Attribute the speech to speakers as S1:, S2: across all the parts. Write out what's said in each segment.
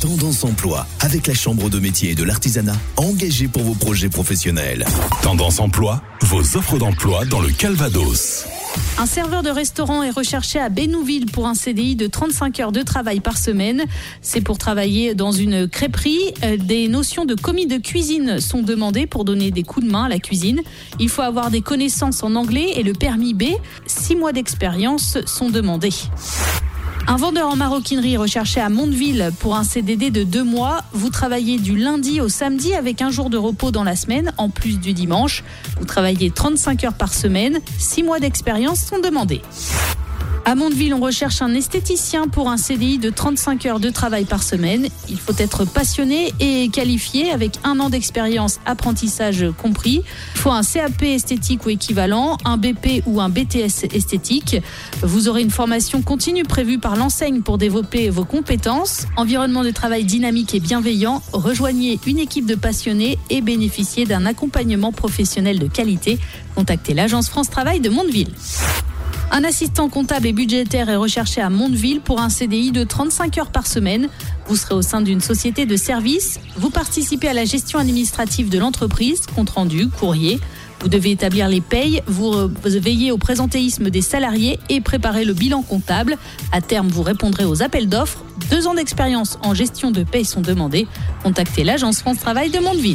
S1: Tendance Emploi, avec la Chambre de métier et de l'artisanat, engagée pour vos projets professionnels.
S2: Tendance Emploi, vos offres d'emploi dans le Calvados.
S3: Un serveur de restaurant est recherché à Bénouville pour un CDI de 35 heures de travail par semaine. C'est pour travailler dans une crêperie. Des notions de commis de cuisine sont demandées pour donner des coups de main à la cuisine. Il faut avoir des connaissances en anglais et le permis B. 6 mois d'expérience sont demandés. Un vendeur en maroquinerie recherché à Mondeville pour un CDD de 2 mois. Vous travaillez du lundi au samedi avec un jour de repos dans la semaine, en plus du dimanche. Vous travaillez 35 heures par semaine. 6 mois d'expérience sont demandés. À Mondeville, on recherche un esthéticien pour un CDI de 35 heures de travail par semaine. Il faut être passionné et qualifié avec 1 an d'expérience, apprentissage compris. Il faut un CAP esthétique ou équivalent, un BP ou un BTS esthétique. Vous aurez une formation continue prévue par l'enseigne pour développer vos compétences. Environnement de travail dynamique et bienveillant. Rejoignez une équipe de passionnés et bénéficiez d'un accompagnement professionnel de qualité. Contactez l'agence France Travail de Mondeville. Un assistant comptable et budgétaire est recherché à Mondeville pour un CDI de 35 heures par semaine. Vous serez au sein d'une société de services. Vous participez à la gestion administrative de l'entreprise, compte rendu, courrier. Vous devez établir les payes, vous veillez au présentéisme des salariés et préparer le bilan comptable. À terme, vous répondrez aux appels d'offres. 2 ans d'expérience en gestion de paye sont demandés. Contactez l'agence France Travail de Mondeville.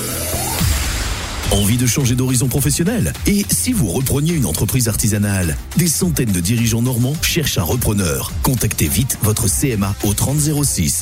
S1: Envie de changer d'horizon professionnel? Et si vous repreniez une entreprise artisanale? Des centaines de dirigeants normands cherchent un repreneur. Contactez vite votre CMA au 30 06.